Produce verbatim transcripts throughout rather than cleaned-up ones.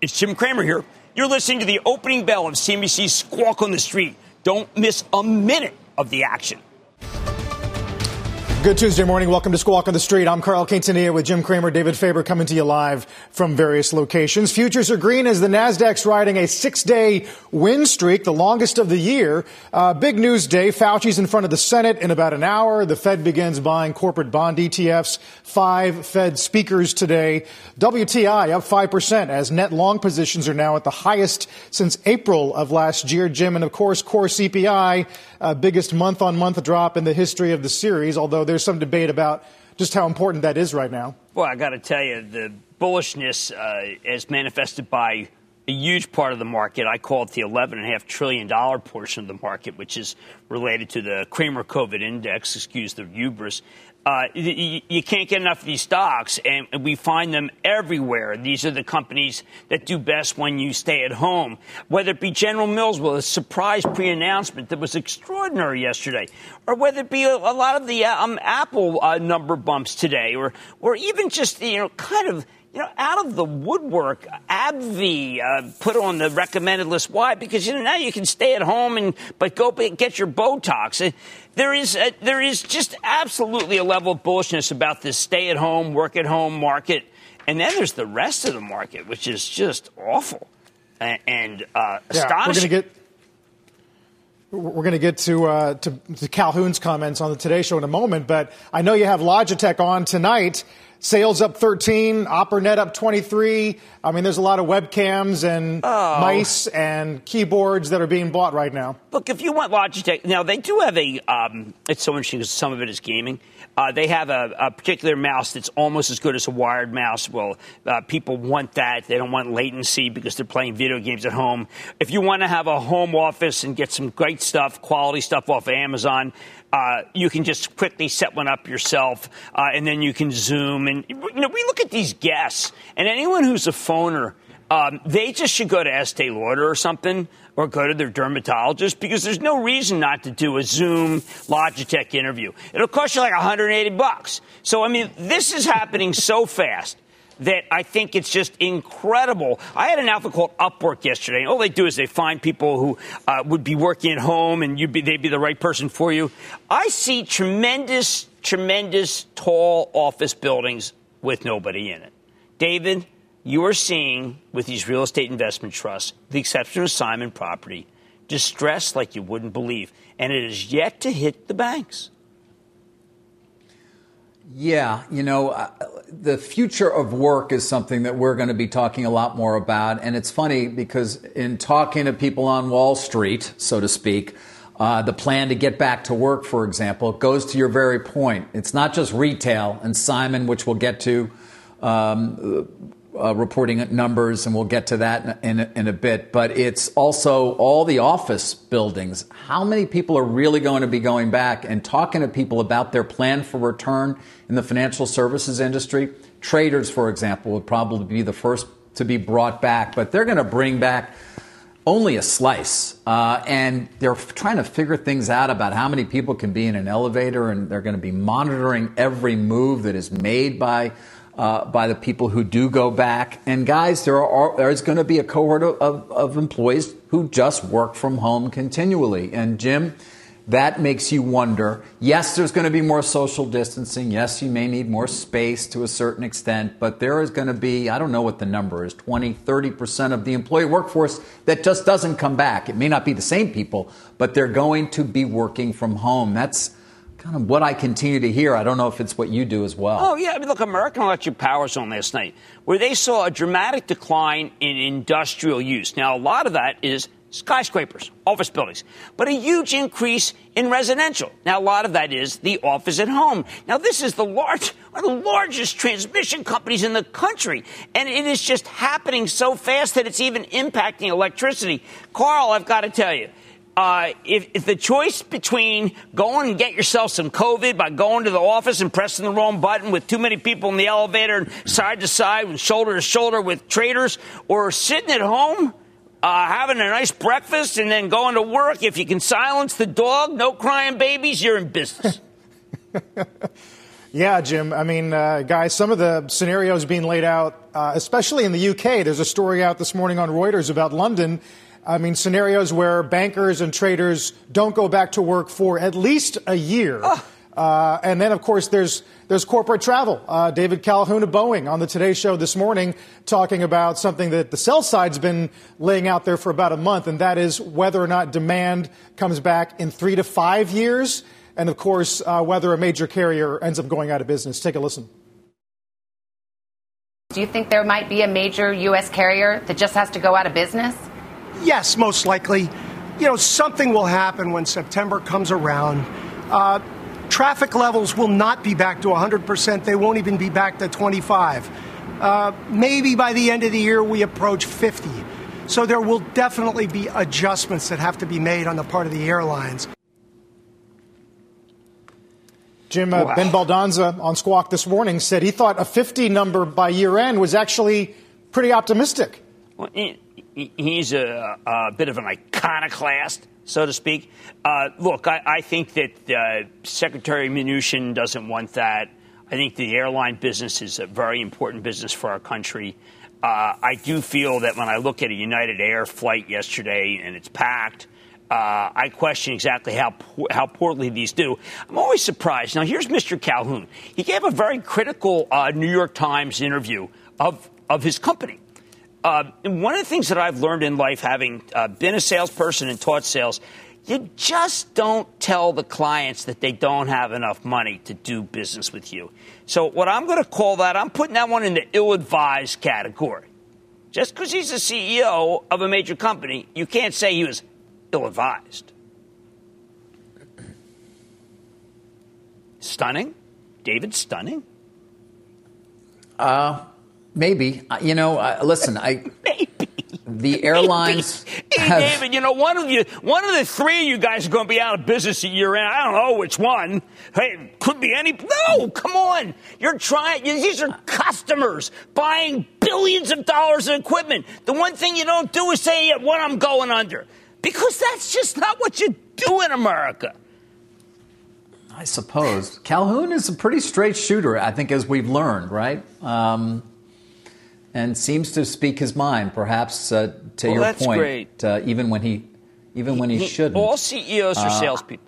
It's Jim Cramer here. You're listening to the opening bell of C N B C's Squawk on the Street. Don't miss a minute of the action. Good Tuesday morning. Welcome to Squawk on the Street. I'm Carl Quintanilla with Jim Cramer, David Faber coming to you live from various locations. Futures are green as the Nasdaq's riding a six-day win streak, the longest of the year. Uh, big news day. Fauci's in front of the Senate in about an hour. The Fed begins buying corporate bond E T Fs. Five Fed speakers today. W T I up five percent as net long positions are now at the highest since April of last year. Jim, and of course, core C P I, uh, biggest month-on-month drop in the history of the series, although there's some debate about just how important that is right now. Well, I got to tell you, the bullishness uh, is manifested by a huge part of the market. I call it the eleven point five trillion dollars portion of the market, which is related to the Cramer COVID index, excuse the hubris. Uh, you, you can't get enough of these stocks, and we find them everywhere. These are the companies that do best when you stay at home, whether it be General Mills with a surprise pre-announcement that was extraordinary yesterday, or whether it be a, a lot of the um, Apple uh, number bumps today, or or even just, you know, kind of, you know, out of the woodwork, AbbVie uh, put on the recommended list. Why? Because, you know, now you can stay at home and but go get your Botox. There is a, there is just absolutely a level of bullishness about this stay-at-home, work-at-home market. And then there's the rest of the market, which is just awful and, and uh, yeah, astonishing. We're going to get We're going to get to, uh, to to Calhoun's comments on the Today Show in a moment, but I know you have Logitech on tonight. Sales up thirteen, OpperNet up twenty-three. I mean, there's a lot of webcams and oh. mice and keyboards that are being bought right now. Look, if you want Logitech, now they do have a, um, it's so interesting because some of it is gaming. Uh, they have a, a particular mouse that's almost as good as a wired mouse. Well, uh, people want that. They don't want latency because they're playing video games at home. If you want to have a home office and get some great stuff, quality stuff off of Amazon, uh, you can just quickly set one up yourself, uh, and then you can Zoom. And, you know, we look at these guests, and anyone who's a phoner, um, they just should go to Estee Lauder or something, or go to their dermatologist, because there's no reason not to do a Zoom Logitech interview. It'll cost you like one hundred eighty bucks. So, I mean, this is happening so fast that I think it's just incredible. I had an outfit called Upwork yesterday. And all they do is they find people who uh, would be working at home, and you'd be, they'd be the right person for you. I see tremendous, tremendous tall office buildings with nobody in it. David, you are seeing, with these real estate investment trusts, the exception of Simon Property, distress like you wouldn't believe. And it is yet to hit the banks. Yeah, you know, uh, the future of work is something that we're going to be talking a lot more about. And it's funny because in talking to people on Wall Street, so to speak, uh, the plan to get back to work, for example, goes to your very point. It's not just retail and Simon, which we'll get to, um, uh, reporting numbers, and we'll get to that in, in, in a bit. But it's also all the office buildings. How many people are really going to be going back and talking to people about their plan for return in the financial services industry? Traders, for example, would probably be the first to be brought back, but they're going to bring back only a slice. Uh, and they're trying to figure things out about how many people can be in an elevator, and they're going to be monitoring every move that is made by Uh, by the people who do go back. And guys, there are there's going to be a cohort of, of, of employees who just work from home continually. And Jim, that makes you wonder, yes, there's going to be more social distancing. Yes, you may need more space to a certain extent, but there is going to be, I don't know what the number is, twenty, thirty percent of the employee workforce that just doesn't come back. It may not be the same people, but they're going to be working from home. That's kind of what I continue to hear. I don't know if it's what you do as well. Oh, yeah. I mean, look, American Electric Power Zone last night, where they saw a dramatic decline in industrial use. Now, a lot of that is skyscrapers, office buildings, but a huge increase in residential. Now, a lot of that is the office at home. Now, this is the large, one of the largest transmission companies in the country, and it is just happening so fast that it's even impacting electricity. Carl, I've got to tell you, Uh, if, if the choice between going and get yourself some COVID by going to the office and pressing the wrong button with too many people in the elevator and side to side and shoulder to shoulder with traders, or sitting at home, uh, having a nice breakfast and then going to work, if you can silence the dog, no crying babies, you're in business. Yeah, Jim. I mean, uh, guys, some of the scenarios being laid out uh, especially in the U K. There's a story out this morning on Reuters about London. I mean, scenarios where bankers and traders don't go back to work for at least a year. Oh. Uh, and then, of course, there's there's corporate travel. Uh, David Calhoun of Boeing on the Today Show this morning talking about something that the sell side's been laying out there for about a month, and that is whether or not demand comes back in three to five years. And, of course, uh, whether a major carrier ends up going out of business. Take a listen. Do you think there might be a major U S carrier that just has to go out of business? Yes, most likely. You know, something will happen when September comes around. Uh, traffic levels will not be back to one hundred percent. They won't even be back to twenty-five. Uh, maybe by the end of the year, we approach fifty. So there will definitely be adjustments that have to be made on the part of the airlines. Jim, uh, wow. Ben Baldanza on Squawk this morning said he thought a fifty number by year end was actually pretty optimistic. Well, he, he's a, a bit of an iconoclast, so to speak. Uh, look, I, I think that uh, Secretary Mnuchin doesn't want that. I think the airline business is a very important business for our country. Uh, I do feel that when I look at a United Air flight yesterday and it's packed, Uh, I question exactly how how poorly these do. I'm always surprised. Now, here's Mister Calhoun. He gave a very critical uh, New York Times interview of, of his company. Uh, and one of the things that I've learned in life, having uh, been a salesperson and taught sales, you just don't tell the clients that they don't have enough money to do business with you. So what I'm going to call that, I'm putting that one in the ill-advised category. Just because he's the C E O of a major company, you can't say he was ill-advised. Stunning? David, stunning? Uh, maybe. You know, uh, listen, I... Maybe. The airlines... Maybe. Hey, have... David, you know, one of you, one of the three of you guys are going to be out of business a year end. I don't know which one. Hey, could be any... No, come on. You're trying... These are customers buying billions of dollars of equipment. The one thing you don't do is say, yeah, what I'm going under. Because that's just not what you do in America. I suppose. Calhoun is a pretty straight shooter, I think, as we've learned, right? Um, and seems to speak his mind, perhaps, uh, to well, your that's point, great. Uh, even when he even he, when he, he shouldn't. All C E Os are uh, salespeople.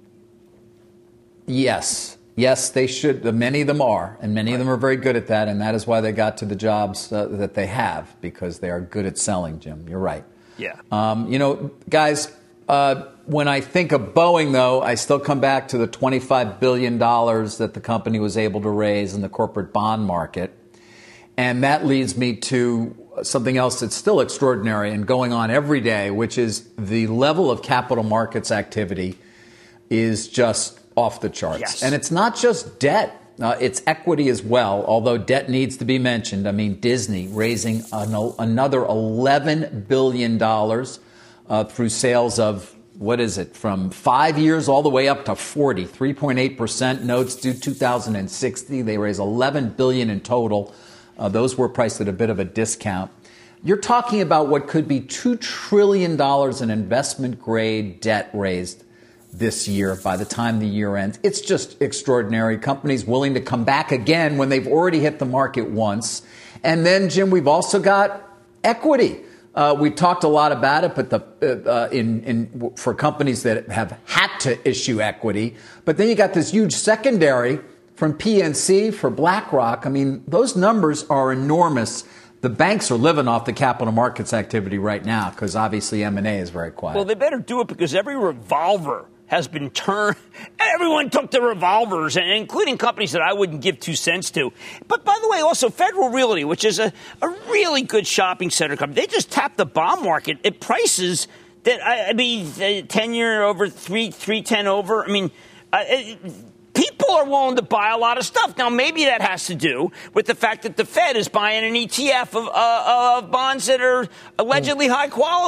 Yes. Yes, they should. Many of them are, and many right. of them are very good at that, and that is why they got to the jobs uh, that they have, because they are good at selling, Jim. You're right. Yeah. Um, you know, guys, uh, when I think of Boeing, though, I still come back to the twenty-five billion dollars that the company was able to raise in the corporate bond market. And that leads me to something else that's still extraordinary and going on every day, which is the level of capital markets activity is just off the charts. Yes. And it's not just debt. Uh, it's equity as well, although debt needs to be mentioned. I mean, Disney raising an, another eleven billion dollars uh, through sales of, what is it, from five years all the way up to forty, three point eight percent notes due two thousand sixty. They raise eleven billion dollars in total. Uh, those were priced at a bit of a discount. You're talking about what could be two trillion dollars in investment-grade debt raised this year by the time the year ends. It's just extraordinary. Companies willing to come back again when they've already hit the market once. And then, Jim, we've also got equity. Uh, we talked a lot about it, but the uh, in, in for companies that have had to issue equity. But then you got this huge secondary from P N C for BlackRock. I mean, those numbers are enormous. The banks are living off the capital markets activity right now because obviously M and A is very quiet. Well, they better do it because every revolver has been turned. Everyone took the revolvers, including companies that I wouldn't give two cents to. But by the way, also Federal Realty, which is a, a really good shopping center company, they just tapped the bond market at prices that, I, I mean, ten-year over, three, three ten over. I mean, uh, it, people are willing to buy a lot of stuff. Now, maybe that has to do with the fact that the Fed is buying an E T F of, uh, of bonds that are allegedly high quality.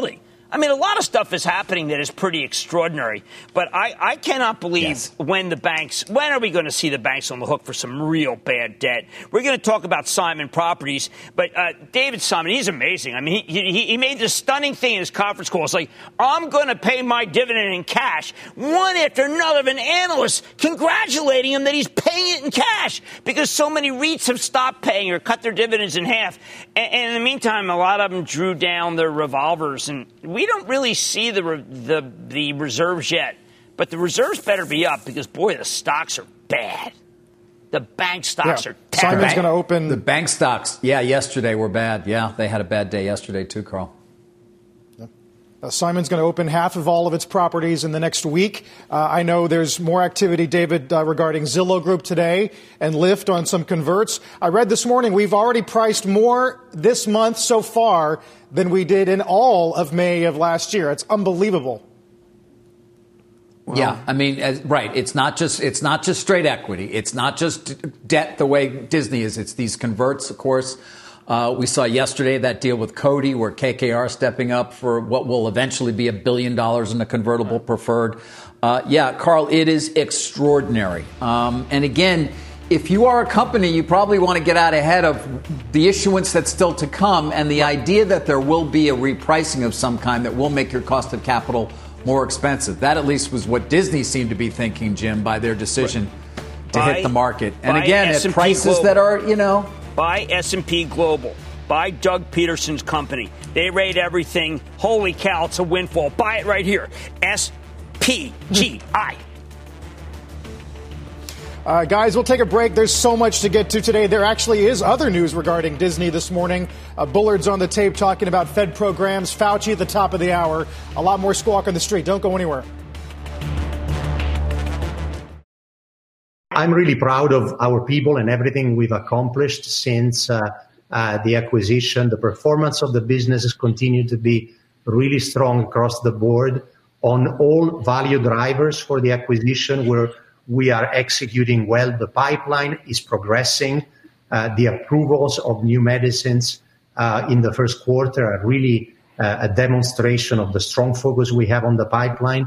I mean, a lot of stuff is happening that is pretty extraordinary. But I, I cannot believe yes. when the banks, when are we going to see the banks on the hook for some real bad debt? We're going to talk about Simon Properties. But uh, David Simon, he's amazing. I mean, he, he, he made this stunning thing in his conference call. It's like, I'm going to pay my dividend in cash. One after another of an analyst congratulating him that he's paying it in cash because so many REITs have stopped paying or cut their dividends in half. And, and in the meantime, a lot of them drew down their revolvers. And we don't really see the, the, the reserves yet. But the reserves better be up because, boy, the stocks are bad. The bank stocks yeah. are terrible. Simon's going to open. The bank stocks, yeah, yesterday were bad. Yeah, they had a bad day yesterday too, Carl. Uh, Simon's going to open half of all of its properties in the next week. Uh, I know there's more activity, David, uh, regarding Zillow Group today and Lyft on some converts. I read this morning we've already priced more this month so far than we did in all of May of last year. It's unbelievable. Well, yeah, I mean, as, right. It's not just it's not just straight equity. It's not just debt the way Disney is. It's these converts, of course. Uh, we saw yesterday that deal with Cody where K K R stepping up for what will eventually be a billion dollars in a convertible preferred. Uh, yeah, Carl, it is extraordinary. Um, and again, if you are a company, you probably want to get out ahead of the issuance that's still to come and the idea that there will be a repricing of some kind that will make your cost of capital more expensive. That at least was what Disney seemed to be thinking, Jim, by their decision right. to buy, hit the market. And again, S and P at prices Global. that are, you know... Buy S and P Global. Buy Doug Peterson's company. They rate everything. Holy cow, it's a windfall. Buy it right here. S P G I. Uh, guys, we'll take a break. There's so much to get to today. There actually is other news regarding Disney this morning. Uh, Bullard's on the tape talking about Fed programs. Fauci at the top of the hour. A lot more Squawk on the Street. Don't go anywhere. I'm really proud of our people and everything we've accomplished since uh, uh, the acquisition. The performance of the businesses continue to be really strong across the board on all value drivers for the acquisition, where we are executing well. The pipeline is progressing. Uh, the approvals of new medicines uh, in the first quarter are really uh, a demonstration of the strong focus we have on the pipeline.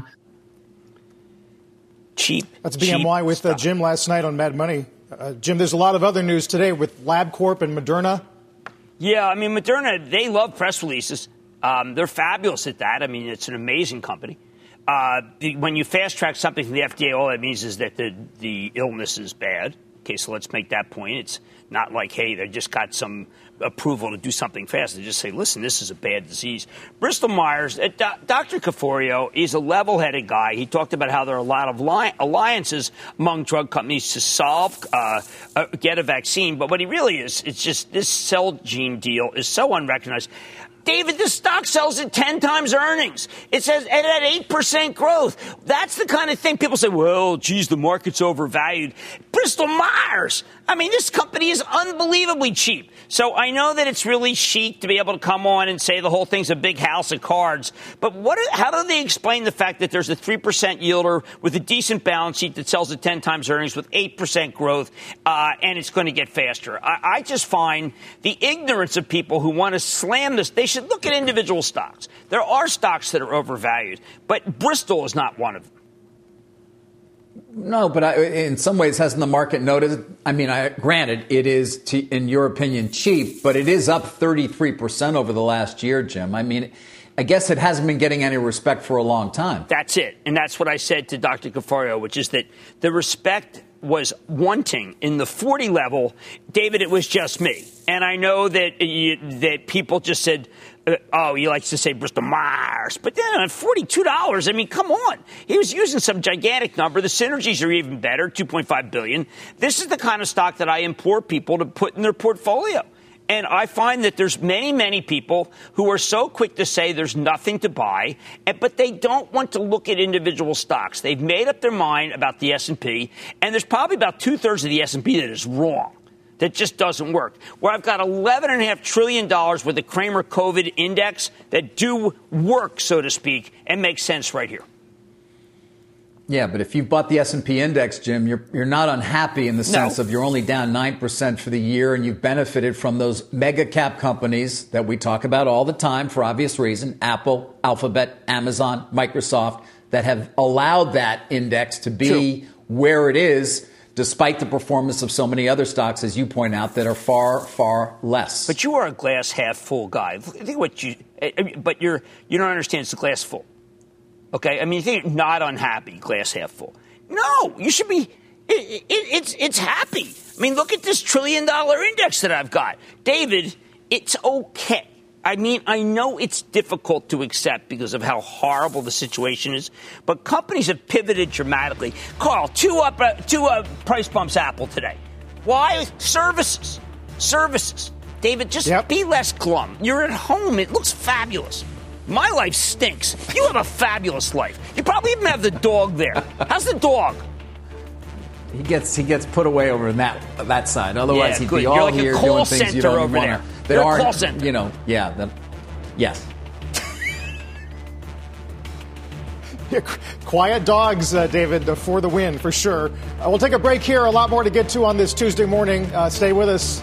Cheap. That's B M Y cheap with uh, Jim last night on Mad Money. Uh, Jim, there's a lot of other news today with LabCorp and Moderna. Yeah, I mean, Moderna, they love press releases. Um, they're fabulous at that. I mean, it's an amazing company. Uh, the, when you fast track something from the F D A, all that means is that the, the illness is bad. Okay, so let's make that point. It's not like, hey, they just got some approval to do something fast. They just say, listen, this is a bad disease. Bristol Myers, uh, Do- Doctor Caforio, he's a level-headed guy. He talked about how there are a lot of li- alliances among drug companies to solve, uh, uh, get a vaccine. But what he really is, it's just this Celgene deal is so unrecognized. David, the stock sells at ten times earnings. It says it had eight percent growth. That's the kind of thing people say, well, geez, the market's overvalued. Bristol Myers. I mean, this company is unbelievably cheap. So I know that it's really chic to be able to come on and say the whole thing's a big house of cards. But what? How do they explain the fact that there's a three percent yielder with a decent balance sheet that sells at ten times earnings with eight percent growth, uh, and it's going to get faster? I, I just find the ignorance of people who want to slam this. They should look at individual stocks. There are stocks that are overvalued, but Bristol is not one of them. No, but I, in some ways, hasn't the market noticed? I mean, I, granted, it is, to, in your opinion, cheap, but it is up thirty-three percent over the last year, Jim. I mean, I guess it hasn't been getting any respect for a long time. That's it. And that's what I said to Doctor Caforio, which is that the respect was wanting in the forty level. David, it was just me. And I know that you, that people just said, uh, oh, he likes to say Bristol Myers. But then at forty-two dollars, I mean, come on. He was using some gigantic number. The synergies are even better, two point five billion dollars. This is the kind of stock that I implore people to put in their portfolio. And I find that there's many, many people who are so quick to say there's nothing to buy, but they don't want to look at individual stocks. They've made up their mind about the S and P, and there's probably about two-thirds of the S and P that is wrong, that just doesn't work. Where I've got eleven point five trillion dollars with the Cramer COVID index that do work, so to speak, and make sense right here. Yeah, but if you've bought the S and P index, Jim, you're you're not unhappy in the sense No. of you're only down nine percent for the year, and you've benefited from those mega cap companies that we talk about all the time for obvious reason, Apple, Alphabet, Amazon, Microsoft, that have allowed that index to be True. where it is, despite the performance of so many other stocks, as you point out, that are far, far less. But you are a glass half full guy. Think what you, but you're you don't understand. It's a glass full. Okay, I mean, you think you're not unhappy, glass half full. No, you should be. It, it, it's it's happy. I mean, look at this trillion dollar index that I've got, David. It's okay. I mean, I know it's difficult to accept because of how horrible the situation is, but companies have pivoted dramatically. Carl, two up, uh, two uh, price bumps Apple today. Why? Services, services. David, just Yep. be less glum. You're at home. It looks fabulous. My life stinks. You have a fabulous life. You probably even have the dog there. How's the dog? He gets he gets put away over in that that side. Otherwise, Yeah, he'd good. be You're all like a here call doing things you center don't over want there. to. That You're a aren't, call center. you know, yeah, the, yes. Yeah, qu- quiet dogs, uh, David, uh, for the win, for sure. Uh, we'll take a break here. A lot more to get to on this Tuesday morning. Uh, stay with us.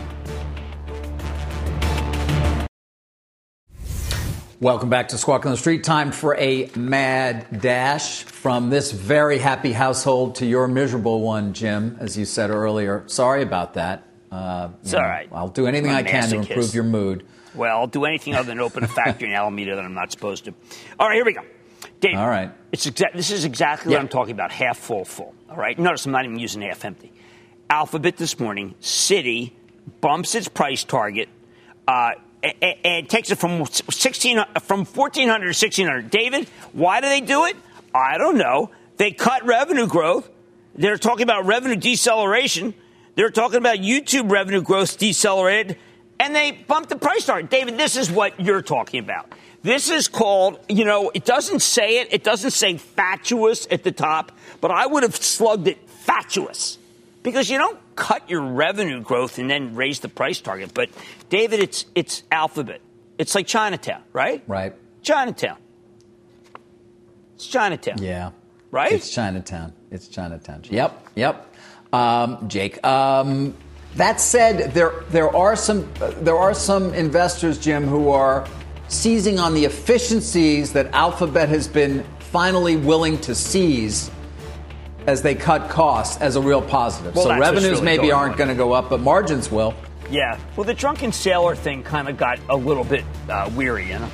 Welcome back to Squawk on the Street. Time for a mad dash from this very happy household to your miserable one, Jim, as you said earlier. Sorry about that. Uh, It's you know, all right. I'll do anything I'm a I can to masochist. improve your mood. Well, I'll do anything other than open a factory in Alameda that I'm not supposed to. All right, here we go. Dave, All right. It's exa- this is exactly Yeah. what I'm talking about, half full, full. All right? Notice I'm not even using half empty. Alphabet this morning, Citi bumps its price target uh, and, and takes it from sixteen from fourteen hundred to sixteen hundred. David, why do they do it? I don't know. They cut revenue growth. They're talking about revenue deceleration. They're talking about YouTube revenue growth decelerated, and they bumped the price target. David, this is what you're talking about. This is called, you know, it doesn't say it. It doesn't say fatuous at the top, but I would have slugged it fatuous because you don't cut your revenue growth and then raise the price target. But, David, it's it's Alphabet. It's like Chinatown, right? Right. Chinatown. It's Chinatown. Yeah. Right? It's Chinatown. It's Chinatown. Yep. Yep. Um, Jake. Um, that said, there there are some uh, there are some investors, Jim, who are seizing on the efficiencies that Alphabet has been finally willing to seize as they cut costs as a real positive. Well, so that's what's revenues really maybe going aren't on. going to go up, but margins will. Yeah. Well, the drunken sailor thing kind of got a little bit uh, weary, you know?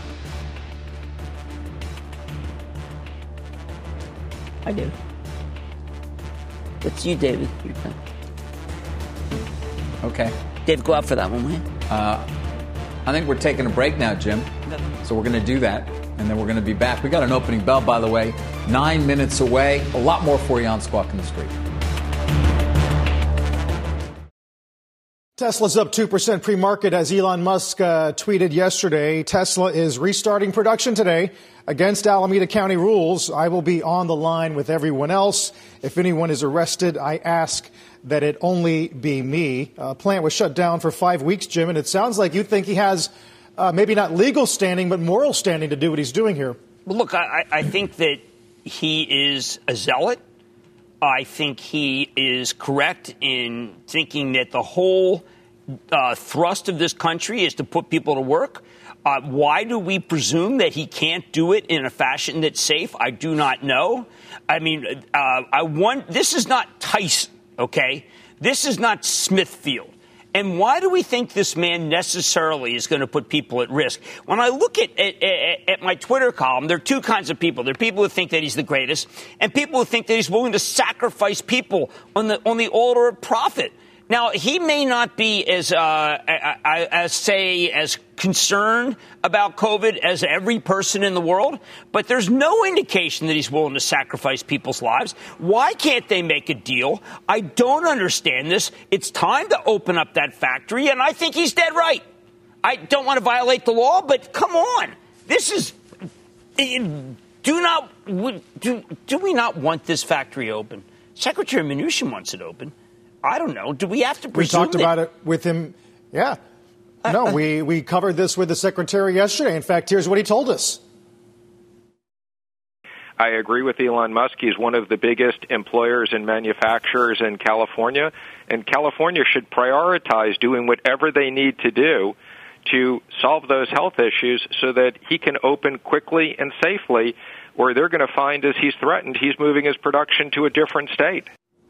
I do. That's you, David. You're done. Okay. Dave, go out for that one, will you? I think we're taking a break now, Jim. So we're going to do that, and then we're going to be back. We got an opening bell, by the way, nine minutes away. A lot more for you on Squawk in the Street. Tesla's up two percent pre-market as Elon Musk uh, tweeted yesterday. Tesla is restarting production today against Alameda County rules. I will be on the line with everyone else. If anyone is arrested, I ask that it only be me. Uh, plant was shut down for five weeks, Jim, and it sounds like you think he has uh, maybe not legal standing, but moral standing to do what he's doing here. Well, look, I, I think that he is a zealot. I think he is correct in thinking that the whole uh, thrust of this country is to put people to work. Uh, why do we presume that he can't do it in a fashion that's safe? I do not know. I mean, uh, I want this is not Tyson, okay? This is not Smithfield. And why do we think this man necessarily is going to put people at risk? When I look at, at, at my Twitter column, there are two kinds of people. There are people who think that he's the greatest, and people who think that he's willing to sacrifice people on the on the altar of profit. Now, he may not be as, uh, as say, as concerned about COVID as every person in the world, but there's no indication that he's willing to sacrifice people's lives. Why can't they make a deal? I don't understand this. It's time to open up that factory, and I think he's dead right. I don't want to violate the law, but come on. This is do not do, do we not want this factory open? Secretary Mnuchin wants it open. I don't know. Do we have to presume We talked that- about it with him. Yeah. No, uh, we, we covered this with the secretary yesterday. In fact, here's what he told us. I agree with Elon Musk. He's one of the biggest employers and manufacturers in California, and California should prioritize doing whatever they need to do to solve those health issues so that he can open quickly and safely, or they're going to find, as he's threatened, he's moving his production to a different state.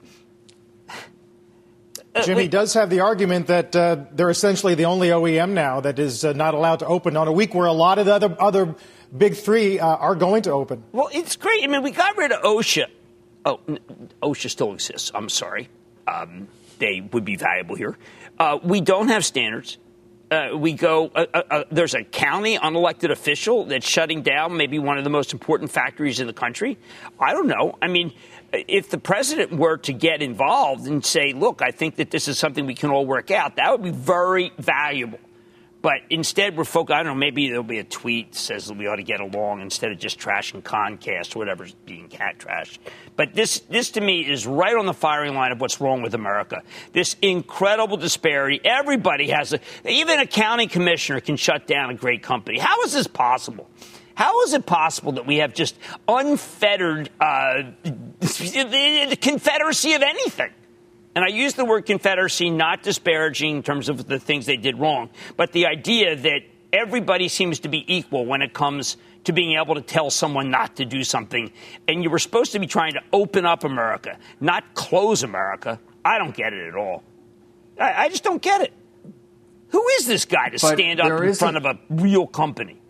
Jimmy does have the argument that uh, they're essentially the only O E M now that is uh, not allowed to open on a week where a lot of the other, other big three uh, are going to open. Well, it's great. I mean, we got rid of OSHA. Oh, OSHA still exists. I'm sorry. Um, they would be valuable here. Uh, we don't have standards. Uh, we go, uh, uh, uh, there's a county unelected official that's shutting down maybe one of the most important factories in the country. I don't know. I mean, if the president were to get involved and say, look, I think that this is something we can all work out, that would be very valuable. But instead, we're focused, I don't know, maybe there'll be a tweet that says we ought to get along instead of just trashing Comcast or whatever's being cat trash. But this, this to me is right on the firing line of what's wrong with America. This incredible disparity. Everybody has a, even a county commissioner can shut down a great company. How is this possible? How is it possible that we have just unfettered uh, confederacy of anything? And I use the word confederacy not disparaging in terms of the things they did wrong, but the idea that everybody seems to be equal when it comes to being able to tell someone not to do something. And you were supposed to be trying to open up America, not close America. I don't get it at all. I, I just don't get it. Who is this guy to but stand up in front of a real company?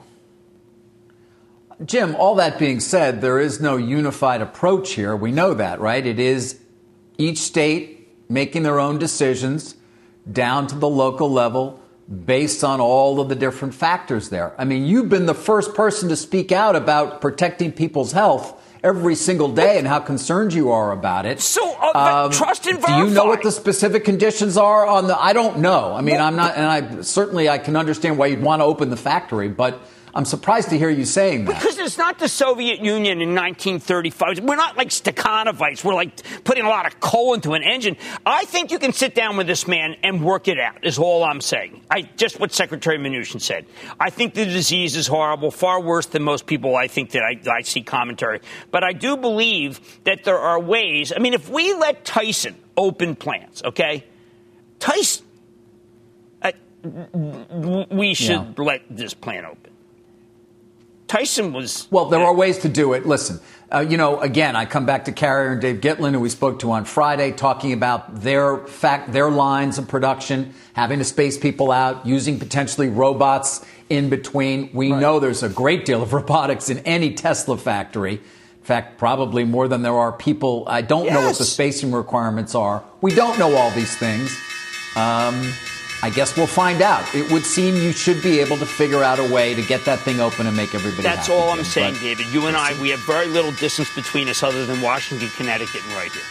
Jim, all that being said, there is no unified approach here. We know that, right? It is each state making their own decisions down to the local level based on all of the different factors there. I mean, you've been the first person to speak out about protecting people's health every single day and how concerned you are about it. So, uh, um, trust and verify. Do you know what the specific conditions are on the, I don't know. I mean, well, I'm not, and I certainly I can understand why you'd want to open the factory, but I'm surprised to hear you saying that. Because it's not the Soviet Union in nineteen thirty-five. We're not like Stakhanovites. We're like putting a lot of coal into an engine. I think you can sit down with this man and work it out, is all I'm saying. I just what Secretary Mnuchin said. I think the disease is horrible, far worse than most people I think that I, I see commentary. But I do believe that there are ways. I mean, if we let Tyson open plants, okay? Tyson, uh, we should yeah. let this plant open. Tyson was... Well, there are ways to do it. Listen, uh, you know, again, I come back to Carrier and Dave Gitlin, who we spoke to on Friday, talking about their fact, their lines of production, having to space people out, using potentially robots in between. We right. know there's a great deal of robotics in any Tesla factory. In fact, probably more than there are people. I don't yes. know what the spacing requirements are. We don't know all these things. Um... I guess we'll find out. It would seem you should be able to figure out a way to get that thing open and make everybody That's happy. That's all I'm Jim. saying, but David. You and I, we have very little distance between us other than Washington, Connecticut, and right here.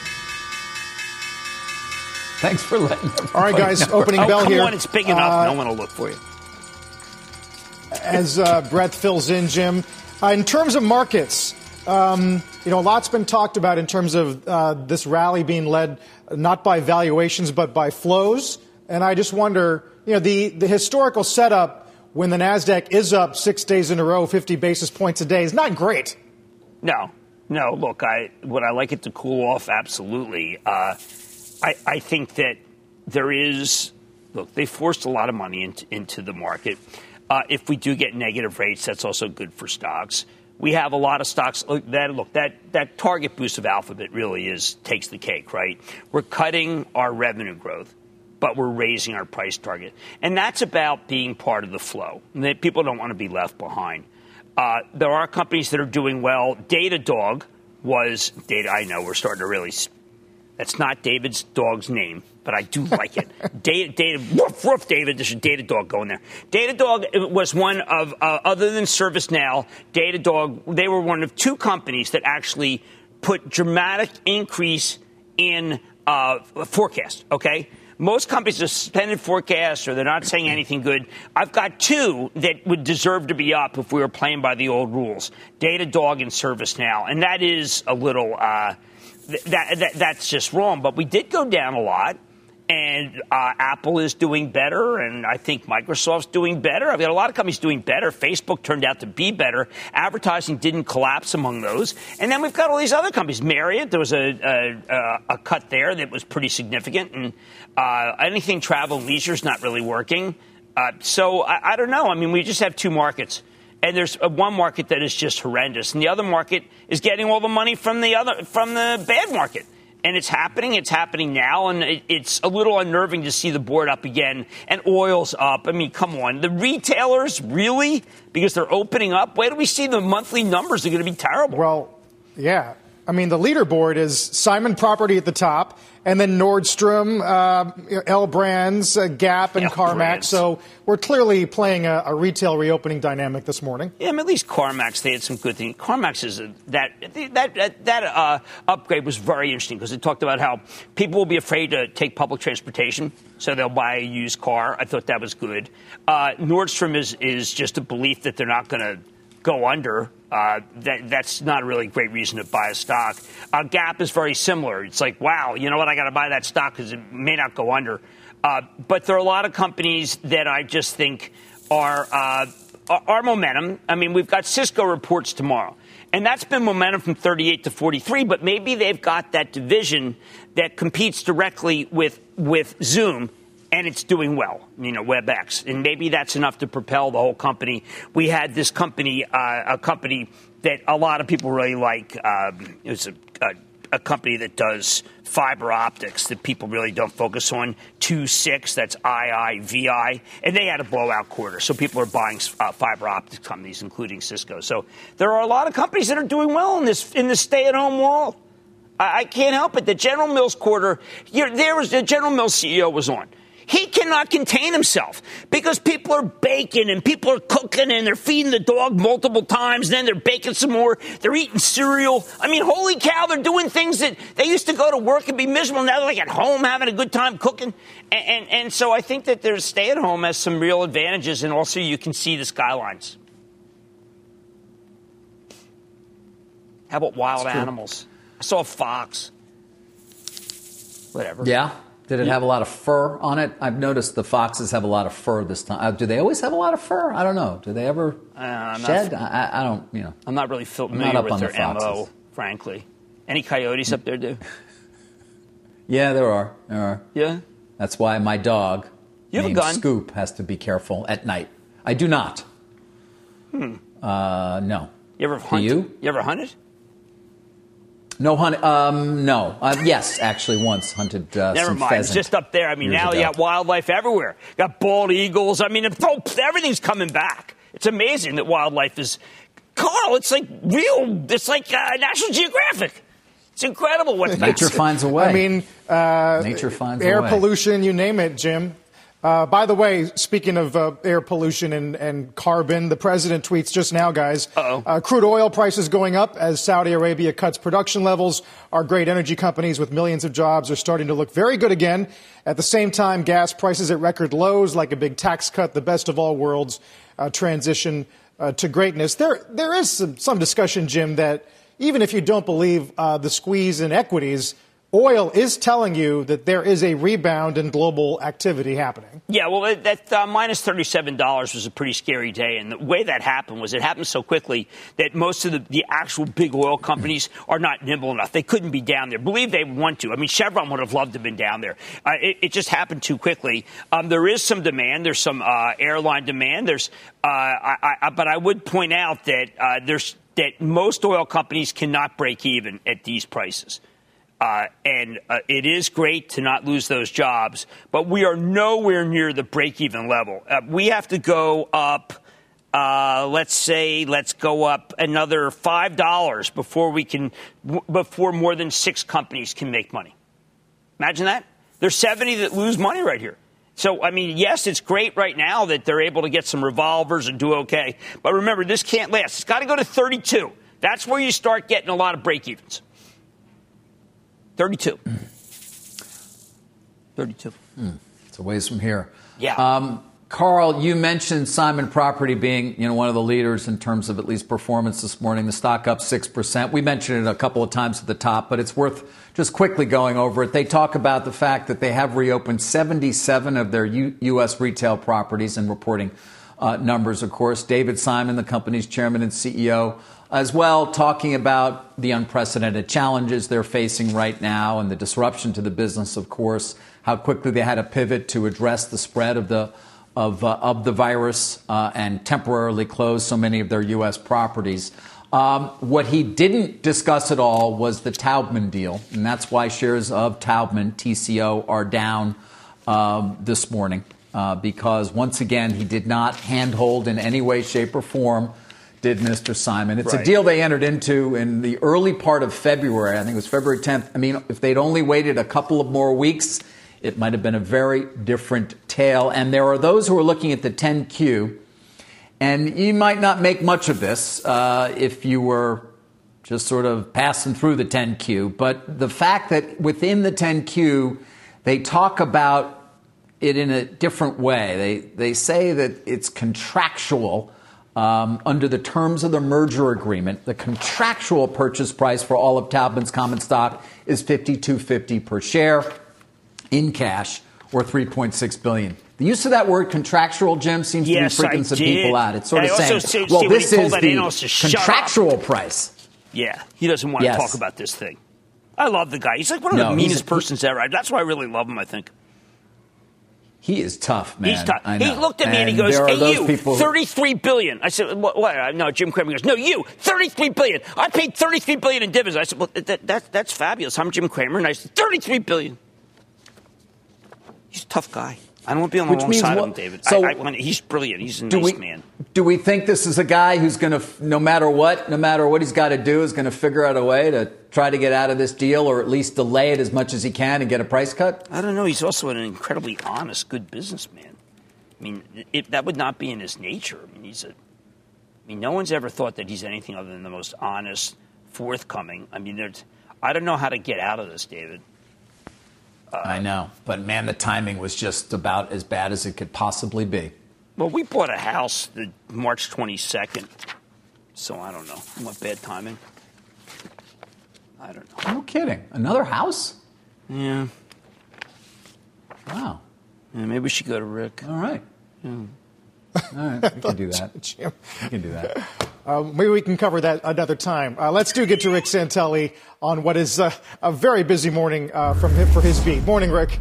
Thanks for letting me. All right, guys, know. opening oh, bell come here. Come on, it's big enough. Uh, no one will look for you. As uh, Brett fills in, Jim, uh, in terms of markets, um, you know, a lot's been talked about in terms of uh, this rally being led not by valuations but by flows. And I just wonder, you know, the, the historical setup when the NASDAQ is up six days in a row, fifty basis points a day, is not great. No, no. Look, I would I like it to cool off? Absolutely. Uh, I, I think that there is, look, they forced a lot of money into, into the market. Uh, if we do get negative rates, that's also good for stocks. We have a lot of stocks that, look, that, that target boost of Alphabet really is takes the cake, right? We're cutting our revenue growth, but we're raising our price target. And that's about being part of the flow. People don't want to be left behind. Uh, there are companies that are doing well. Datadog was, data. I know we're starting to really, that's not David's dog's name, but I do like it. Data, data, woof, woof, David, there's a Datadog going there. Datadog was one of, uh, other than ServiceNow, Datadog, they were one of two companies that actually put dramatic increase in uh, forecast, okay? Most companies have suspended forecasts or they're not saying anything good. I've got two that would deserve to be up if we were playing by the old rules, Datadog and ServiceNow. And that is a little, uh, th- that, that that's just wrong. But we did go down a lot. And uh, Apple is doing better, and I think Microsoft's doing better. I've got a lot of companies doing better. Facebook turned out to be better. Advertising didn't collapse among those. And then we've got all these other companies. Marriott, there was a, a, a cut there that was pretty significant. And uh, anything travel and leisure is not really working. Uh, so I, I don't know. I mean, we just have two markets. And there's one market that is just horrendous. And the other market is getting all the money from the other from the bad market. And it's happening. It's happening now. And it, it's a little unnerving to see the board up again and oil's up. I mean, come on. The retailers, really? Because they're opening up? Where do we see the monthly numbers? They're going to be terrible. Well, yeah. I mean, the leaderboard is Simon Property at the top, and then Nordstrom, uh, L Brands, uh, Gap, and L CarMax. Brands. So we're clearly playing a, a retail reopening dynamic this morning. Yeah, I mean, at least CarMax, they had some good things. CarMax is a, that that that, that uh, upgrade was very interesting because it talked about how people will be afraid to take public transportation, so they'll buy a used car. I thought that was good. Uh, Nordstrom is is just a belief that they're not going to go under. Uh, that, that's not a really great reason to buy a stock. Uh, Gap is very similar. It's like, wow, you know what? I got to buy that stock because it may not go under. Uh, but there are a lot of companies that I just think are, uh, are momentum. I mean, we've got Cisco reports tomorrow. And that's been momentum from thirty-eight to forty-three. But maybe they've got that division that competes directly with, with Zoom. And it's doing well, you know, WebEx. And maybe that's enough to propel the whole company. We had this company, uh, a company that a lot of people really like. Um, it was a, a, a company that does fiber optics that people really don't focus on. two six, that's I I V I. And they had a blowout quarter. So people are buying uh, fiber optics companies, including Cisco. So there are a lot of companies that are doing well in this in the stay-at-home world. I, I can't help it. The General Mills quarter, there was the General Mills C E O was on. He cannot contain himself because people are baking and people are cooking and they're feeding the dog multiple times. And then they're baking some more. They're eating cereal. I mean, holy cow, they're doing things that they used to go to work and be miserable. Now they're like at home having a good time cooking. And, and, and so I think that there's stay at home has some real advantages. And also you can see the skylines. How about wild animals? I saw a fox. Whatever. Yeah. Did it have a lot of fur on it? I've noticed the foxes have a lot of fur this time. Uh, do they always have a lot of fur? I don't know. Do they ever uh, shed? Not, I, I don't, you know. I'm not really familiar not with their the M O, frankly. Any coyotes up there, do? Yeah, there are. There are. Yeah? That's why my dog, you have named a gun? Scoop, has to be careful at night. I do not. Hmm. Uh, no. You ever hunt? Do you? You ever hunted? No hunt. Um, no. Uh, yes, actually, once hunted uh, Never some mind. pheasant. It's just up there. I mean, now ago. you got wildlife everywhere. You got bald eagles. I mean, everything's coming back. It's amazing that wildlife is. Carl, it's like real. It's like uh, National Geographic. It's incredible what's back. Nature finds a way. I mean, uh, nature finds air a way. pollution, you name it, Jim. Uh, by the way, speaking of uh, air pollution and, and carbon, the president tweets just now, guys. Uh-oh. Uh, crude oil prices going up as Saudi Arabia cuts production levels. Our great energy companies with millions of jobs are starting to look very good again. At the same time, gas prices at record lows, like a big tax cut, the best of all worlds, uh, transition uh, to greatness. There, there is some, some discussion, Jim, that even if you don't believe uh, the squeeze in equities, oil is telling you that there is a rebound in global activity happening. Yeah, well, that uh, minus thirty-seven dollars was a pretty scary day. And the way that happened was it happened so quickly that most of the, the actual big oil companies are not nimble enough. They couldn't be down there. Believe they want to. I mean, Chevron would have loved to have been down there. Uh, it, it just happened too quickly. Um, there is some demand. There's some uh, airline demand. There's, uh, I, I, but I would point out that uh, there's that most oil companies cannot break even at these prices. Uh, and uh, it is great to not lose those jobs, but we are nowhere near the break-even level. Uh, we have to go up, uh, let's say, let's go up another five dollars before we can, w- before more than six companies can make money. Imagine that. There's seventy that lose money right here. So, I mean, yes, it's great right now that they're able to get some revolvers and do okay. But remember, this can't last. It's got to go to thirty-two. That's where you start getting a lot of break-evens. thirty-two. thirty-two. Hmm. It's a ways from here. Yeah. Um, Carl, you mentioned Simon Property being, you know, one of the leaders in terms of at least performance this morning. The stock up six percent. We mentioned it a couple of times at the top, but it's worth just quickly going over it. They talk about the fact that they have reopened seventy-seven of their U- U.S. retail properties and reporting uh, numbers, of course. David Simon, the company's chairman and C E O, as well, talking about the unprecedented challenges they're facing right now and the disruption to the business, of course, how quickly they had to pivot to address the spread of the of, uh, of the virus uh, and temporarily close so many of their U S properties. Um, what he didn't discuss at all was the Taubman deal, and that's why shares of Taubman, T C O, are down um, this morning uh, because, once again, he did not handhold in any way, shape, or form, did Mister Simon. It's right. A deal they entered into in the early part of February. I think it was February tenth. I mean, if they'd only waited a couple of more weeks, it might have been a very different tale. And there are those who are looking at the ten Q, and you might not make much of this uh, if you were just sort of passing through the ten Q. But the fact that within the ten Q, they talk about it in a different way. They, they say that it's contractual um, under the terms of the merger agreement. The contractual purchase price for all of Taubman's common stock is fifty-two fifty per share. In cash, or three point six billion dollars. The use of that word contractual, Jim, seems yes, to be freaking some people out. It's sort I of saying, see, well, see, this is the contractual price. Yeah, he doesn't want yes. to talk about this thing. I love the guy. He's like one of no, the meanest persons ever. That's why I really love him, I think. He is tough, man. He's tough. I He know. looked at me and, and he goes, hey, you, who... thirty-three billion dollars. I said, what, what? No, Jim Cramer goes, no, you, thirty-three billion dollars. I paid thirty-three billion dollars in dividends. I said, well, that, that, that's fabulous. I'm Jim Cramer. And I said, thirty-three billion dollars. He's a tough guy. I don't want to be on the Which wrong means side what? of him, David. So I, I, he's brilliant. He's a nice we, man. Do we think this is a guy who's going to, no matter what, no matter what he's got to do, is going to figure out a way to try to get out of this deal or at least delay it as much as he can and get a price cut? I don't know. He's also an incredibly honest, good businessman. I mean, it, that would not be in his nature. I mean, he's a. I mean, no one's ever thought that he's anything other than the most honest, forthcoming. I mean, there's. I don't know how to get out of this, David. Uh, I know, but man, the timing was just about as bad as it could possibly be. Well, we bought a house the March twenty-second, so I don't know. What bad timing? I don't know. No kidding. Another house? Yeah. Wow. Yeah, maybe we should go to Rick. All right. Yeah. All right, we can do that. Jim. We can do that. Uh, maybe we can cover that another time. Uh, let's do get to Rick Santelli on what is uh, a very busy morning uh, from him for his beat. Morning, Rick.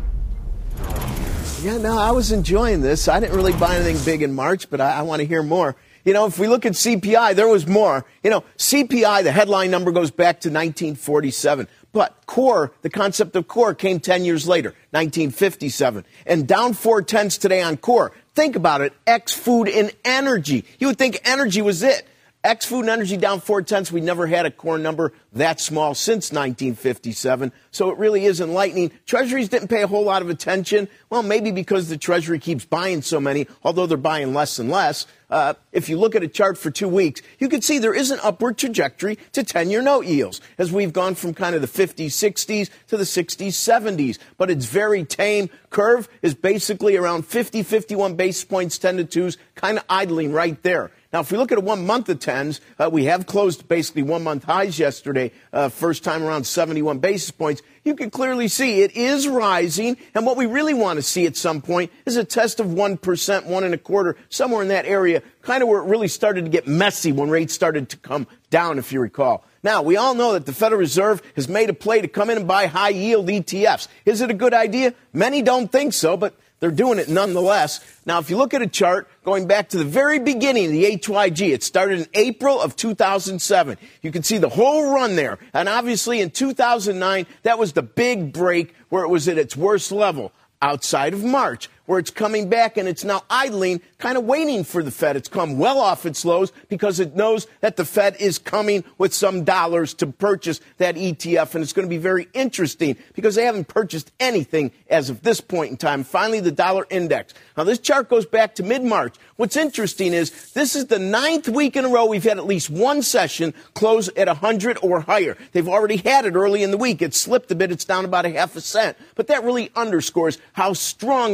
Yeah, no, I was enjoying this. I didn't really buy anything big in March, but I, I want to hear more. You know, if we look at C P I, there was more. You know, C P I, the headline number goes back to nineteen forty-seven. But core, the concept of core came ten years later, nineteen fifty-seven. And down four tenths today on core. Think about it, X food and energy. You would think energy was it. X food and energy down four tenths. We never had a core number that small since nineteen fifty-seven. So it really is enlightening. Treasuries didn't pay a whole lot of attention. Well, maybe because the Treasury keeps buying so many, although they're buying less and less. Uh, if you look at a chart for two weeks, you can see there is an upward trajectory to ten-year note yields as we've gone from kind of the fifties, sixties to the sixties, seventies. But it's very tame. Curve is basically around fifty, fifty-one basis points, ten to twos, kind of idling right there. Now, if we look at a one-month of tens, uh, we have closed basically one-month highs yesterday, uh, first time around seventy-one basis points. You can clearly see it is rising, and what we really want to see at some point is a test of one percent, one and a quarter, somewhere in that area, kind of where it really started to get messy when rates started to come down, if you recall. Now, we all know that the Federal Reserve has made a play to come in and buy high-yield E T Fs. Is it a good idea? Many don't think so, but they're doing it nonetheless. Now, if you look at a chart going back to the very beginning of the H Y G, it started in April of two thousand seven. You can see the whole run there. And obviously in two thousand nine, that was the big break where it was at its worst level outside of March, where it's coming back and it's now idling, kind of waiting for the Fed. It's come well off its lows because it knows that the Fed is coming with some dollars to purchase that E T F. And it's going to be very interesting because they haven't purchased anything as of this point in time. Finally, the dollar index. Now, this chart goes back to mid-March. What's interesting is this is the ninth week in a row we've had at least one session close at one hundred or higher. They've already had it early in the week. It slipped a bit. It's down about a half a cent. But that really underscores how strong the dollar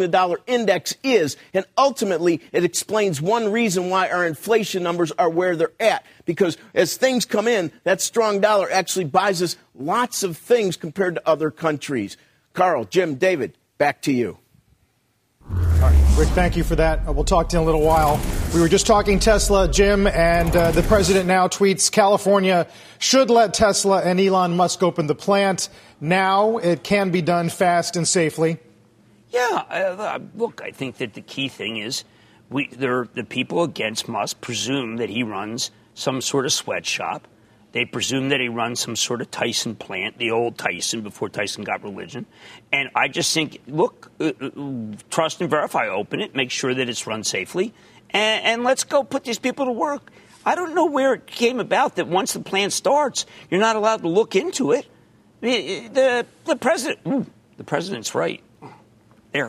index is. And ultimately, it explains one reason why our inflation numbers are where they're at. Because as things come in, that strong dollar actually buys us lots of things compared to other countries. Carl, Jim, David, back to you. All right, Rick, thank you for that. We'll talk to you in a little while. We were just talking Tesla, Jim, and uh, the president now tweets California should let Tesla and Elon Musk open the plant. Now it can be done fast and safely. Yeah, uh, look, I think that the key thing is we the people against Musk presume that he runs some sort of sweatshop. They presume that he runs some sort of Tyson plant, the old Tyson before Tyson got religion. And I just think, look, uh, trust and verify, open it, make sure that it's run safely, and, and let's go put these people to work. I don't know where it came about that once the plant starts, you're not allowed to look into it. The, the president, ooh, the president's right. There.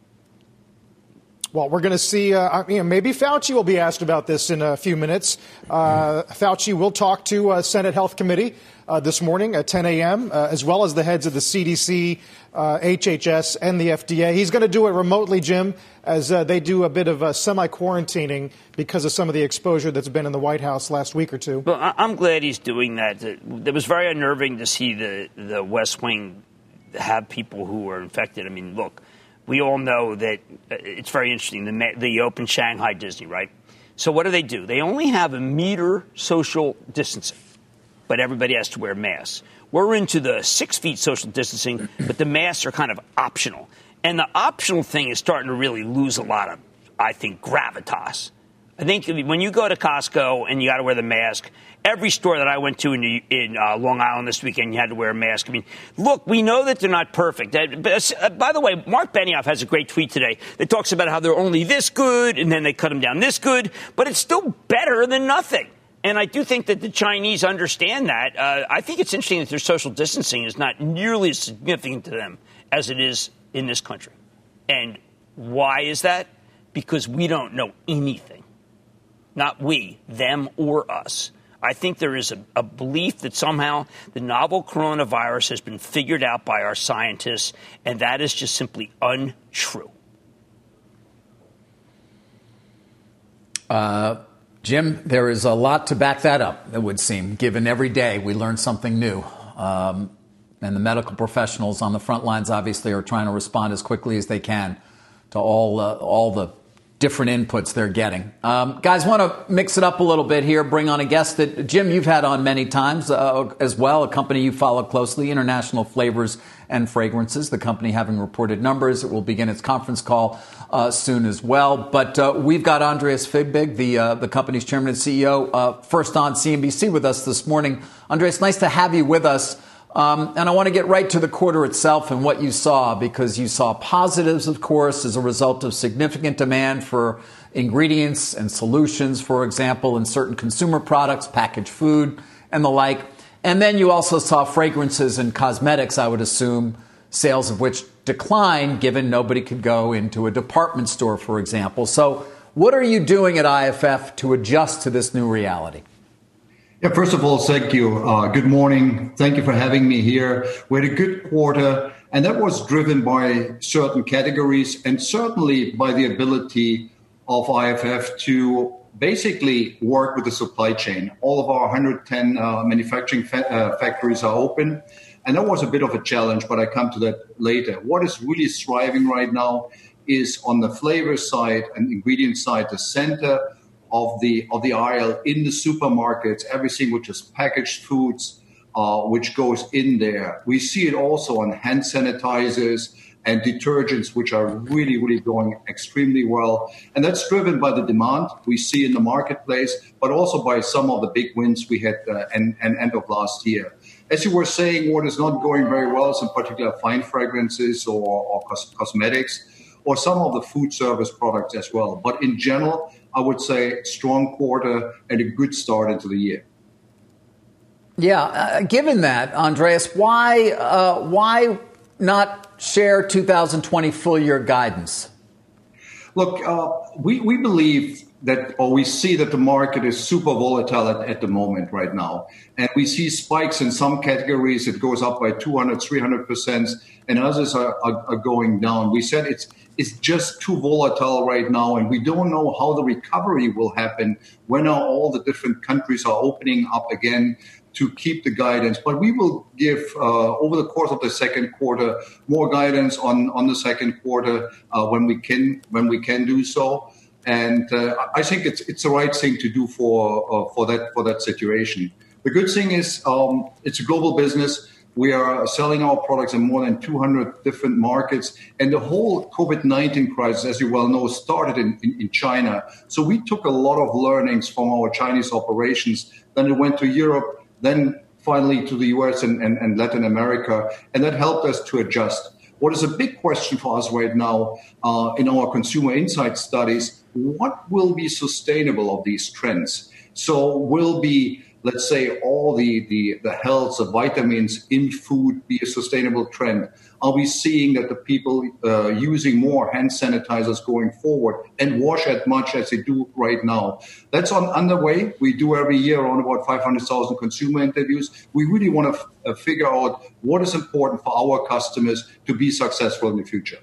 Well, we're going to see, uh, you know, maybe Fauci will be asked about this in a few minutes. Uh, Fauci will talk to uh, Senate Health Committee uh, this morning at ten a.m., uh, as well as the heads of the C D C, uh, H H S, and the F D A. He's going to do it remotely, Jim, as uh, they do a bit of uh, semi-quarantining because of some of the exposure that's been in the White House last week or two. Well, I'm glad he's doing that. It was very unnerving to see the, the West Wing have people who were infected. I mean, look. We all know that it's very interesting, the, the Open Shanghai Disney, right? So what do they do? They only have a meter social distancing, but everybody has to wear masks. We're into the six feet social distancing, but the masks are kind of optional. And the optional thing is starting to really lose a lot of, I think, gravitas. I think when you go to Costco and you got to wear the mask, every store that I went to in, in uh, Long Island this weekend, you had to wear a mask. I mean, look, we know that they're not perfect. Uh, but, uh, by the way, Mark Benioff has a great tweet today that talks about how they're only this good, and then they cut them down this good, but it's still better than nothing. And I do think that the Chinese understand that. Uh, I think it's interesting that their social distancing is not nearly as significant to them as it is in this country. And why is that? Because we don't know anything. Not we, them or us. I think there is a, a belief that somehow the novel coronavirus has been figured out by our scientists, and that is just simply untrue. Uh, Jim, there is a lot to back that up, it would seem, given every day we learn something new. Um, and the medical professionals on the front lines obviously are trying to respond as quickly as they can to all uh, all the different inputs they're getting. Um, guys, want to mix it up a little bit here, bring on a guest that, Jim, you've had on many times uh, as well, a company you follow closely, International Flavors and Fragrances, the company having reported numbers. It will begin its conference call uh, soon as well. But uh, we've got Andreas Fibig, the uh, the company's chairman and C E O, uh, first on C N B C with us this morning. Andreas, nice to have you with us. Um, and I want to get right to the quarter itself and what you saw, because you saw positives, of course, as a result of significant demand for ingredients and solutions, for example, in certain consumer products, packaged food, and the like. And then you also saw fragrances and cosmetics, I would assume, sales of which declined, given nobody could go into a department store, for example. So what are you doing at I F F to adjust to this new reality? Yeah, first of all, thank you. Uh, good morning. Thank you for having me here. We had a good quarter, and that was driven by certain categories and certainly by the ability of I F F to basically work with the supply chain. All of our one hundred ten uh, manufacturing fa- uh, factories are open, and that was a bit of a challenge, but I come to that later. What is really thriving right now is on the flavor side and ingredient side, the center of the of the aisle in the supermarkets, everything which is packaged foods, uh, which goes in there. We see it also on hand sanitizers and detergents, which are really, really going extremely well. And that's driven by the demand we see in the marketplace, but also by some of the big wins we had uh, and, and end of last year. As you were saying, what is not going very well is in particular fine fragrances or, or cos- cosmetics, or some of the food service products as well. But in general, I would say strong quarter and a good start into the year. Yeah, uh, given that, Andreas, why uh, why not share two thousand twenty full year guidance? Look, uh, we, we believe that, or we see that the market is super volatile at, at the moment right now. And we see spikes in some categories. It goes up by two hundred, three hundred percent, and others are, are, are going down. We said it's is just too volatile right now, and we don't know how the recovery will happen when are all the different countries are opening up again to keep the guidance. But we will give, uh, over the course of the second quarter, more guidance on, on the second quarter uh, when we can when we can do so. And uh, I think it's it's the right thing to do for uh, for that for that situation. The good thing is um, it's a global business. We are selling our products in more than two hundred different markets. And the whole COVID nineteen crisis, as you well know, started in, in, in China. So we took a lot of learnings from our Chinese operations. Then it went to Europe, then finally to the U S and, and, and Latin America. And that helped us to adjust. What is a big question for us right now uh, in our consumer insight studies, what will be sustainable of these trends? So will be, let's say, all the, the, the health, the vitamins in food be a sustainable trend? Are we seeing that the people uh, using more hand sanitizers going forward and wash as much as they do right now? That's on underway. We do every year around about five hundred thousand consumer interviews. We really want to f- uh, figure out what is important for our customers to be successful in the future.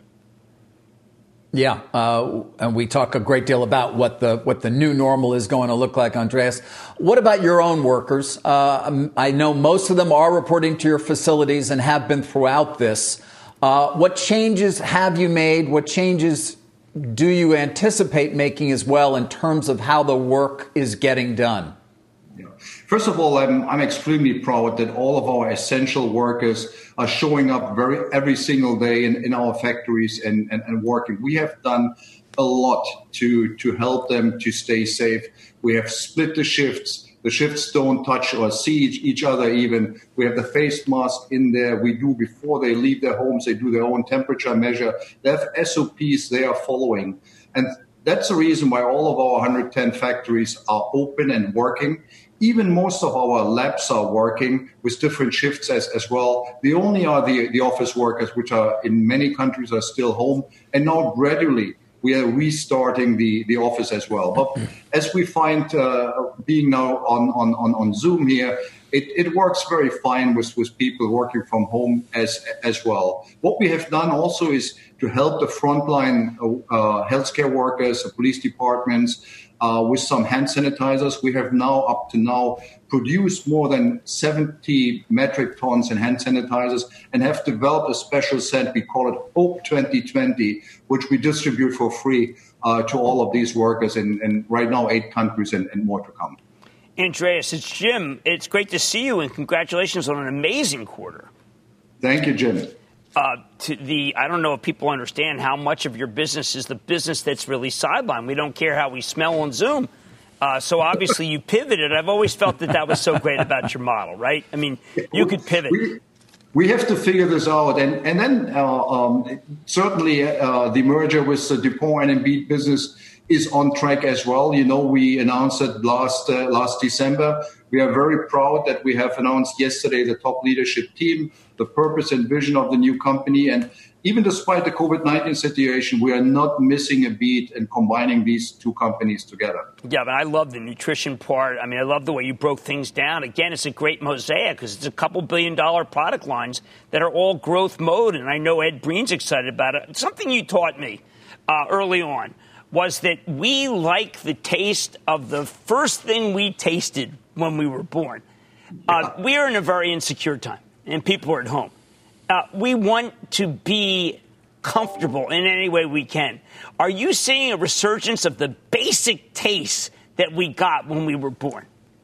Yeah, uh, and we talk a great deal about what the what the new normal is going to look like, Andreas. What about your own workers? Uh, I know most of them are reporting to your facilities and have been throughout this. Uh, what changes have you made? What changes do you anticipate making as well in terms of how the work is getting done? Yeah. First of all, I'm, I'm extremely proud that all of our essential workers are showing up very every single day in, in our factories and, and, and working. We have done a lot to, to help them to stay safe. We have split the shifts. The shifts don't touch or see each, each other even. We have the face mask in there. We do before they leave their homes. They do their own temperature measure. They have S O Ps they are following. And that's the reason why all of our one hundred ten factories are open and working. Even most of our labs are working with different shifts as, as well. The only are the, the office workers, which are in many countries are still home. And now gradually we are restarting the, the office as well. But as we find uh, being now on, on, on, on Zoom here, it, it works very fine with, with people working from home as, as well. What we have done also is to help the frontline uh, healthcare workers, the police departments, Uh, with some hand sanitizers. We have now, up to now, produced more than seventy metric tons in hand sanitizers and have developed a special scent. We call it Hope twenty twenty, which we distribute for free uh, to all of these workers in, in right now eight countries and, and more to come. Andreas, it's Jim. It's great to see you, and congratulations on an amazing quarter. Thank you, Jim. Uh, to the, I don't know if people understand how much of your business is the business that's really sidelined. We don't care how we smell on Zoom. Uh, so obviously you pivoted. I've always felt that that was so great about your model, right? I mean, you could pivot. We, we have to figure this out. And, and then uh, um, certainly uh, the merger with the DuPont and Embiid business is on track as well. You know, we announced it last, uh, last December. We are very proud that we have announced yesterday the top leadership team, the purpose and vision of the new company. And even despite the COVID nineteen situation, we are not missing a beat in combining these two companies together. Yeah, but I love the nutrition part. I mean, I love the way you broke things down. Again, it's a great mosaic because it's a couple billion dollar product lines that are all growth mode. And I know Ed Breen's excited about it. Something you taught me uh, early on was that we like the taste of the first thing we tasted when we were born. Uh, we are in a very insecure time, and people are at home. Uh, we want to be comfortable in any way we can. Are you seeing a resurgence of the basic tastes that we got when we were born?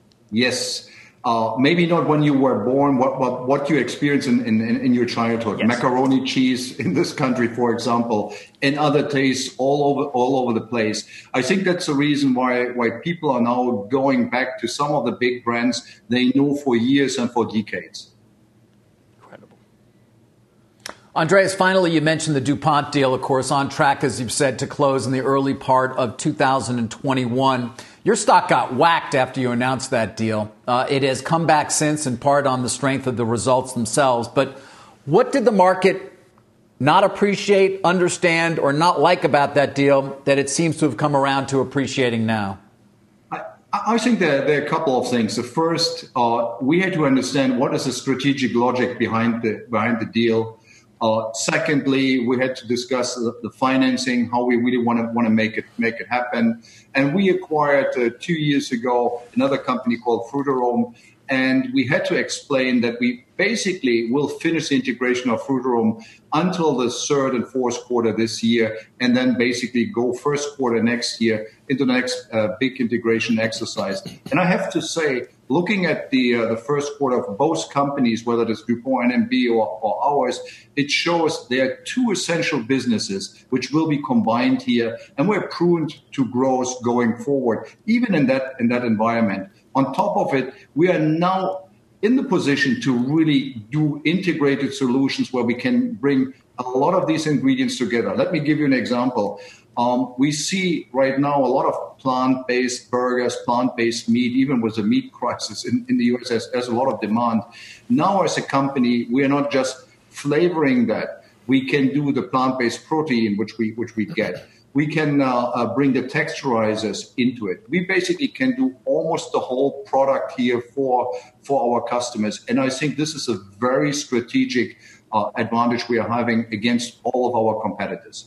Yes. Uh, maybe not when you were born, what what, what you experienced in, in, in your childhood. Yes. Macaroni cheese in this country, for example, and other tastes all over all over the place. I think that's the reason why why people are now going back to some of the big brands they know for years and for decades. Incredible. Andreas, finally, you mentioned the DuPont deal, of course, on track, as you've said, to close in the early part of two thousand twenty-one. Your stock got whacked after you announced that deal. Uh, it has come back since, in part on the strength of the results themselves. But what did the market not appreciate, understand, or not like about that deal that it seems to have come around to appreciating now? I, I think there, there are a couple of things. The first, uh, we had to understand what is the strategic logic behind the behind the deal. Uh, secondly, we had to discuss the, the financing, how we really want to want to make it make it happen. And we acquired uh, two years ago another company called Frutarom, and we had to explain that we basically will finish the integration of Frutarom until the third and fourth quarter this year, and then basically go first quarter next year into the next uh, big integration exercise. And I have to say, looking at the uh, the first quarter of both companies, whether it's DuPont N M B or, or ours, it shows there are two essential businesses which will be combined here, and we're pruned to growth going forward, even in that in that environment. On top of it, we are now in the position to really do integrated solutions where we can bring a lot of these ingredients together. Let me give you an example. Um, we see right now a lot of plant-based burgers, plant-based meat, even with the meat crisis in, in the U S, there's, there's a lot of demand. Now, as a company, we are not just flavoring that. We can do the plant-based protein, which we which we get. We can uh, uh, bring the texturizers into it. We basically can do almost the whole product here for for our customers. And I think this is a very strategic uh, advantage we are having against all of our competitors.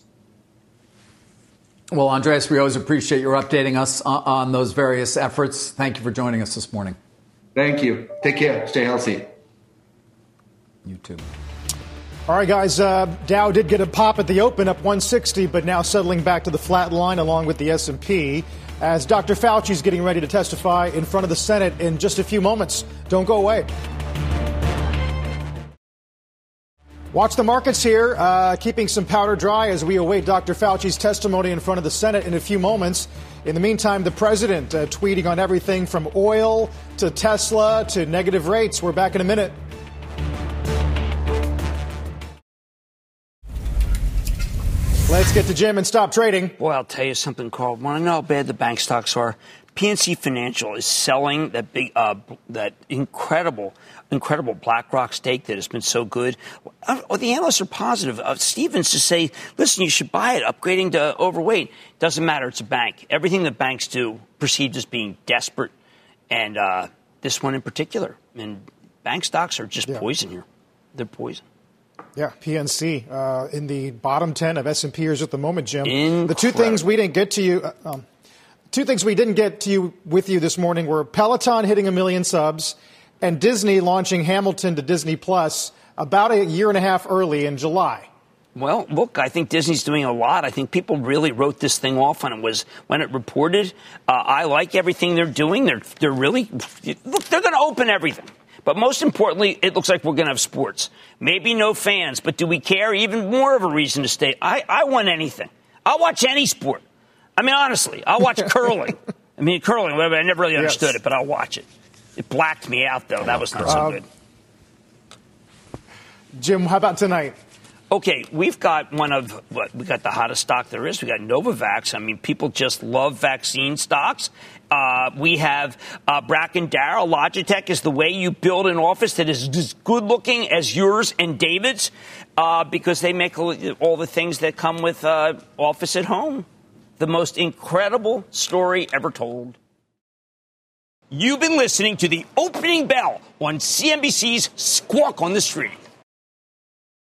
Well, Andreas, we always appreciate your updating us on, on those various efforts. Thank you for joining us this morning. Thank you. Take care. Stay healthy. You too. All right, guys, uh, Dow did get a pop at the open, up one sixty, but now settling back to the flat line along with the S and P as Doctor Fauci is getting ready to testify in front of the Senate in just a few moments. Don't go away. Watch the markets here, uh, keeping some powder dry as we await Doctor Fauci's testimony in front of the Senate in a few moments. In the meantime, the president uh, tweeting on everything from oil to Tesla to negative rates. We're back in a minute. Let's get to Jim and stop trading. Boy, I'll tell you something, Carl. Want to know how bad the bank stocks are? P N C Financial is selling that big, uh, that incredible, incredible BlackRock stake that has been so good. Uh, the analysts are positive. Uh, Stevens to say, listen, you should buy it, upgrading to overweight. Doesn't matter. It's a bank. Everything that banks do perceived as being desperate. And uh, this one in particular. And bank stocks are just yeah. poison here. They're poison. Yeah, P N C uh, in the bottom ten of S and Pers at the moment, Jim. Incredible. The two things we didn't get to you, uh, um, two things we didn't get to you with you this morning were Peloton hitting a million subs and Disney launching Hamilton to Disney Plus about a year and a half early in July. Well, look, I think Disney's doing a lot. I think people really wrote this thing off when it was when it reported. Uh, I like everything they're doing. They're they're really look. They're going to open everything. But most importantly, it looks like we're going to have sports. Maybe no fans, but do we care? Even more of a reason to stay. I, I want anything. I'll watch any sport. I mean, honestly, I'll watch curling. I mean, curling, whatever. I never really understood yes. it, but I'll watch it. It blacked me out, though. That was not so um, good. Jim, how about tonight? Okay, we've got one of what we got the hottest stock there is. We got Novavax. I mean, people just love vaccine stocks. Uh, we have uh, Bracken Darrell. Logitech is the way you build an office that is as good looking as yours and David's uh, because they make all the things that come with uh, office at home. The most incredible story ever told. You've been listening to the opening bell on C N B C's Squawk on the Street.